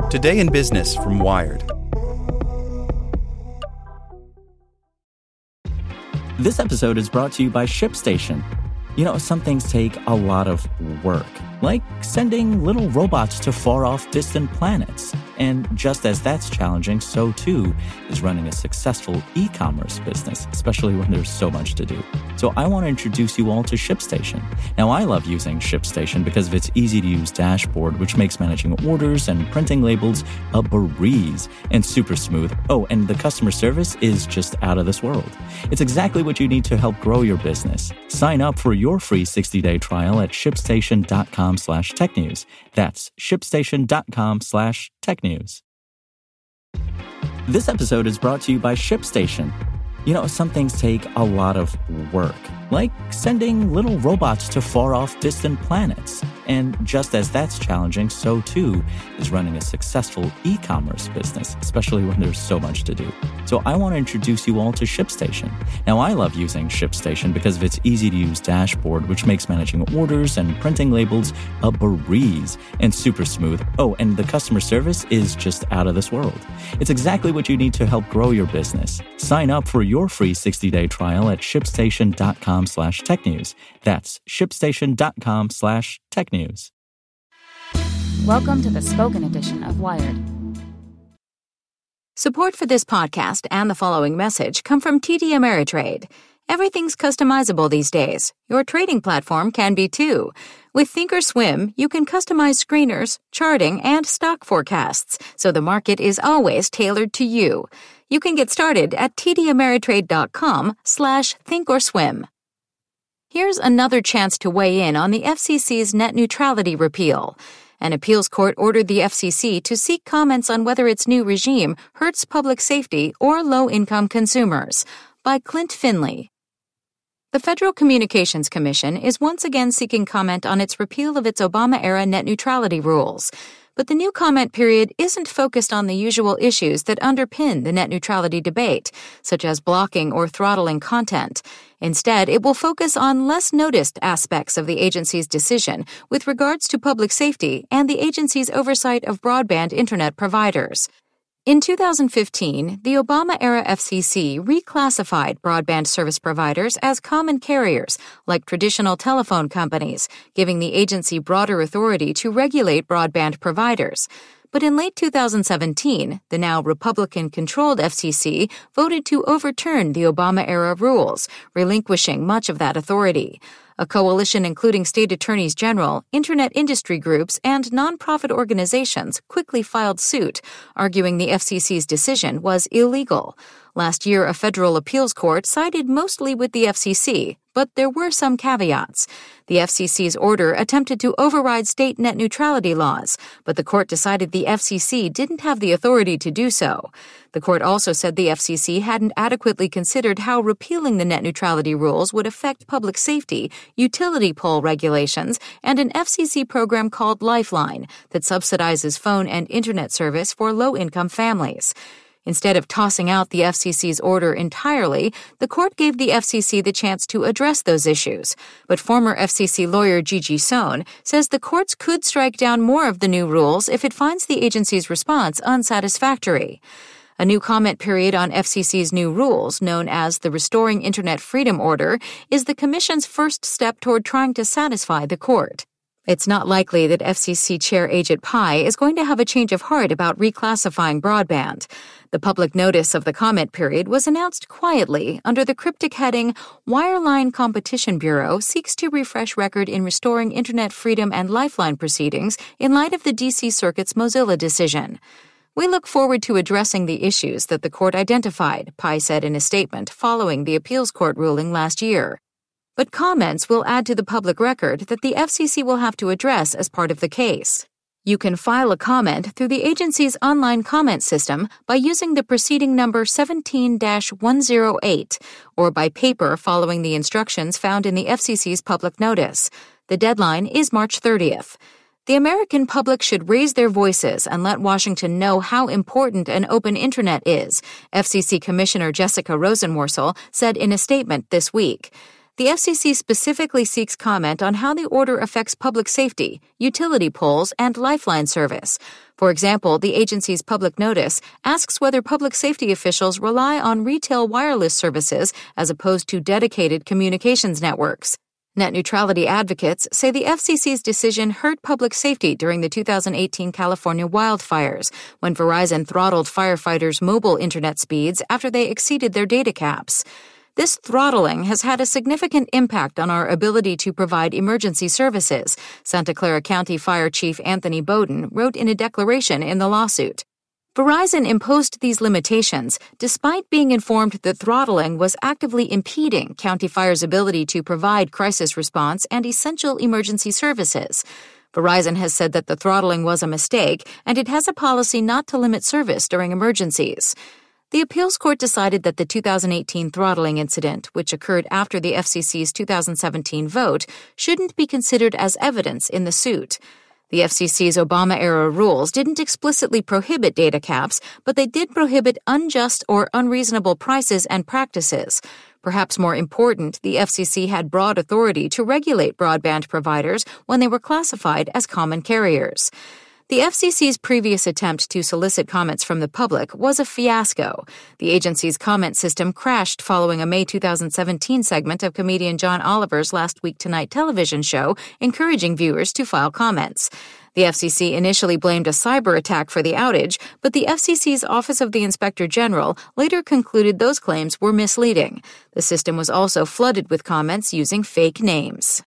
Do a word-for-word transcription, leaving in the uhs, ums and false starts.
Today in Business from Wired. This episode is brought to you by ShipStation. You know, some things take a lot of work, like sending little robots to far-off distant planets. And just as that's challenging, so too is running a successful e-commerce business, especially when there's so much to do. So I want to introduce you all to ShipStation. Now, I love using ShipStation because of its easy-to-use dashboard, which makes managing orders and printing labels a breeze and super smooth. Oh, and the customer service is just out of this world. It's exactly what you need to help grow your business. Sign up for your free sixty-day trial at shipstation.com slash tech news. That's shipstation.com slash tech news. This episode is brought to you by ShipStation. You know, some things take a lot of work, like sending little robots to far-off distant planets. And just as that's challenging, so too is running a successful e-commerce business, especially when there's so much to do. So I want to introduce you all to ShipStation. Now, I love using ShipStation because of its easy-to-use dashboard, which makes managing orders and printing labels a breeze and super smooth. Oh, and the customer service is just out of this world. It's exactly what you need to help grow your business. Sign up for your free sixty-day trial at shipstation.com slash tech news. That's shipstation.com slash tech news. Welcome to the spoken edition of Wired. Support for this podcast and the following message come from T D Ameritrade. Everything's customizable these days. Your trading platform can be too. With Thinkorswim, you can customize screeners, charting, and stock forecasts, so the market is always tailored to you. You can get started at tdameritrade.com slash thinkorswim. Here's another chance to weigh in on the F C C's net neutrality repeal. An appeals court ordered the F C C to seek comments on whether its new regime hurts public safety or low-income consumers. By Clint Finley. The Federal Communications Commission is once again seeking comment on its repeal of its Obama-era net neutrality rules. But the new comment period isn't focused on the usual issues that underpin the net neutrality debate, such as blocking or throttling content. Instead, it will focus on less noticed aspects of the agency's decision with regards to public safety and the agency's oversight of broadband internet providers. In two thousand fifteen, the Obama-era F C C reclassified broadband service providers as common carriers, like traditional telephone companies, giving the agency broader authority to regulate broadband providers. But in late two thousand seventeen, the now Republican-controlled F C C voted to overturn the Obama-era rules, relinquishing much of that authority. A coalition including state attorneys general, internet industry groups, and nonprofit organizations quickly filed suit, arguing the F C C's decision was illegal. Last year, a federal appeals court sided mostly with the F C C, but there were some caveats. The F C C's order attempted to override state net neutrality laws, but the court decided the F C C didn't have the authority to do so. The court also said the F C C hadn't adequately considered how repealing the net neutrality rules would affect public safety, utility pole regulations, and an F C C program called Lifeline that subsidizes phone and internet service for low-income families. Instead of tossing out the F C C's order entirely, the court gave the F C C the chance to address those issues. But former F C C lawyer Gigi Sohn says the courts could strike down more of the new rules if it finds the agency's response unsatisfactory. A new comment period on F C C's new rules, known as the Restoring Internet Freedom Order, is the Commission's first step toward trying to satisfy the court. It's not likely that F C C Chair Ajit Pai is going to have a change of heart about reclassifying broadband. The public notice of the comment period was announced quietly under the cryptic heading, Wireline Competition Bureau seeks to refresh record in restoring Internet freedom and lifeline proceedings in light of the D C Circuit's Mozilla decision. We look forward to addressing the issues that the court identified, Pai said in a statement following the appeals court ruling last year. But comments will add to the public record that the F C C will have to address as part of the case. You can file a comment through the agency's online comment system by using the proceeding number seventeen dash one oh eight or by paper following the instructions found in the F C C's public notice. The deadline is March thirtieth. The American public should raise their voices and let Washington know how important an open internet is, F C C Commissioner Jessica Rosenworcel said in a statement this week. The F C C specifically seeks comment on how the order affects public safety, utility poles, and lifeline service. For example, the agency's public notice asks whether public safety officials rely on retail wireless services as opposed to dedicated communications networks. Net neutrality advocates say the F C C's decision hurt public safety during the two thousand eighteen California wildfires, when Verizon throttled firefighters' mobile internet speeds after they exceeded their data caps. This throttling has had a significant impact on our ability to provide emergency services, Santa Clara County Fire Chief Anthony Bowden wrote in a declaration in the lawsuit. Verizon imposed these limitations despite being informed that throttling was actively impeding County Fire's ability to provide crisis response and essential emergency services. Verizon has said that the throttling was a mistake, and it has a policy not to limit service during emergencies. The appeals court decided that the two thousand eighteen throttling incident, which occurred after the F C C's two thousand seventeen vote, shouldn't be considered as evidence in the suit. The F C C's Obama-era rules didn't explicitly prohibit data caps, but they did prohibit unjust or unreasonable prices and practices. Perhaps more important, the F C C had broad authority to regulate broadband providers when they were classified as common carriers. The F C C's previous attempt to solicit comments from the public was a fiasco. The agency's comment system crashed following a May two thousand seventeen segment of comedian John Oliver's Last Week Tonight television show, encouraging viewers to file comments. The F C C initially blamed a cyber attack for the outage, but the F C C's Office of the Inspector General later concluded those claims were misleading. The system was also flooded with comments using fake names.